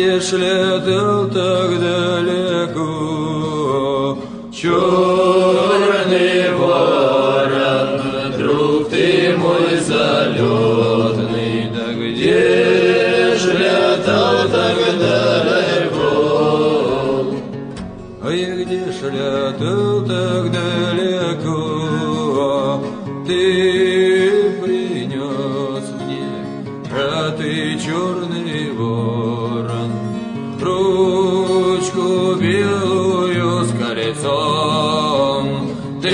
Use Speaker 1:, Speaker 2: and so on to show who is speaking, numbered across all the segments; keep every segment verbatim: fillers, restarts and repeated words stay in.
Speaker 1: где ж летал так далеко черный ворон, друг ты мой залетный, да где ж летал так далеко? Ой, где ж летал так далеко? Ты принес мне, а ты черный ворон, ручку белую с колесом. Ты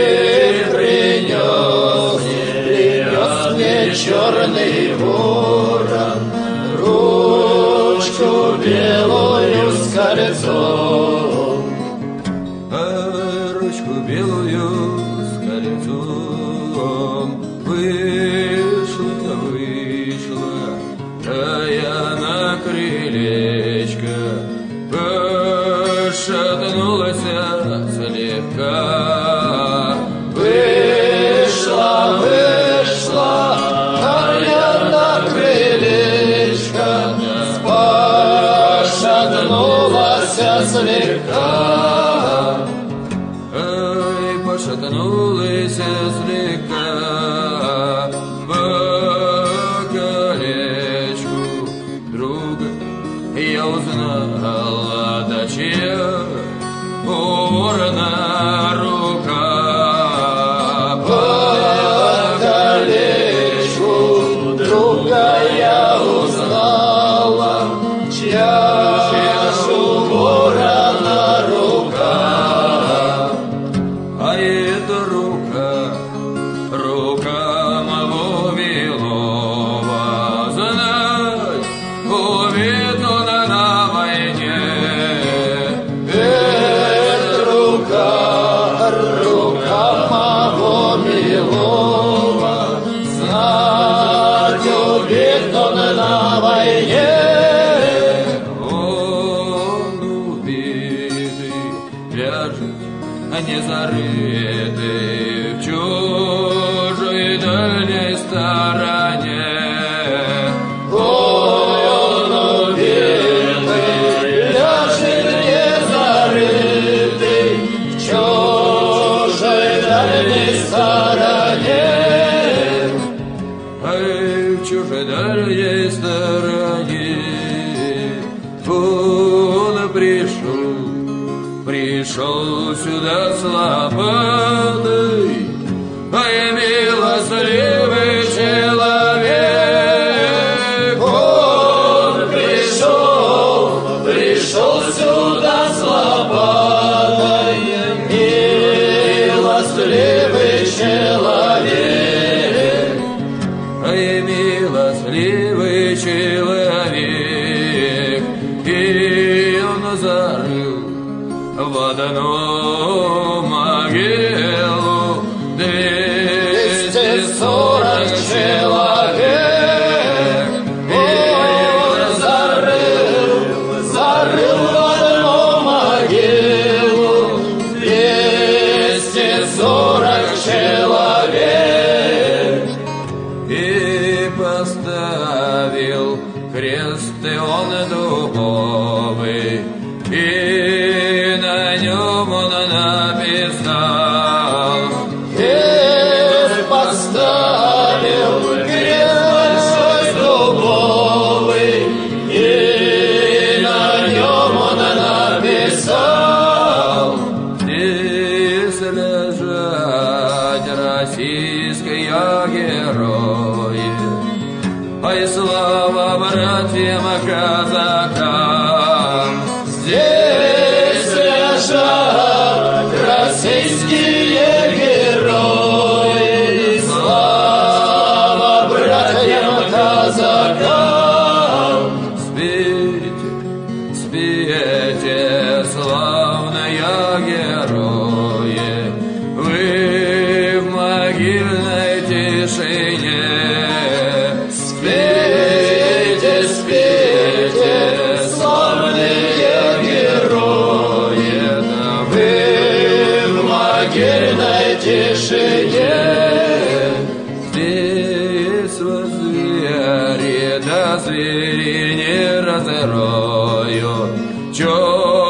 Speaker 1: принес, принес мне черный ворон, ручку белую с колесом. А ручку белую с колесом вышла, вышла, а я на крылечко пошатнулась слегка. Вышла, вышла, а я на крылечко пошатнулась слегка. Ай, пошатнулась слегка по колечку друга. Я узнала, да чья у ворона рука. По колечку друга я узнала, чья у ворона рука. А эта рука, рука моего милого, знай, убит он на войне. Эта рука, рука моего милого, знать, убит он на войне. Он убитый ляжет, а не зарытый в чужой дальней стороне. Он убитый ляжет, не зарытый в чужой дальней стороне. Ай, в чужой дальней стороне он пришел, пришел сюда с лопатой. Ай, милостливый человек, он пришел, пришел сюда с лопатой. Милостливый человек, ай, милостливый человек, и он зарыл в одну могилу двести сорок человек. Он зарыл, зарыл в одну могилу двести сорок человек. И поставил крест и он дубовый, и на нем он написал. Крест поставил, крест большой дубовый, и на нем он написал. Здесь лежать российские герои, ай, слава братьям казакам. Здесь лежат российские герои, слава братьям казакам. Спейте, спейте, славные герои, вы в могильной тишине. Спейте, спейте, славные герои, да вы в могильной тишине. Здесь возле ряда свирель не разорою. Чё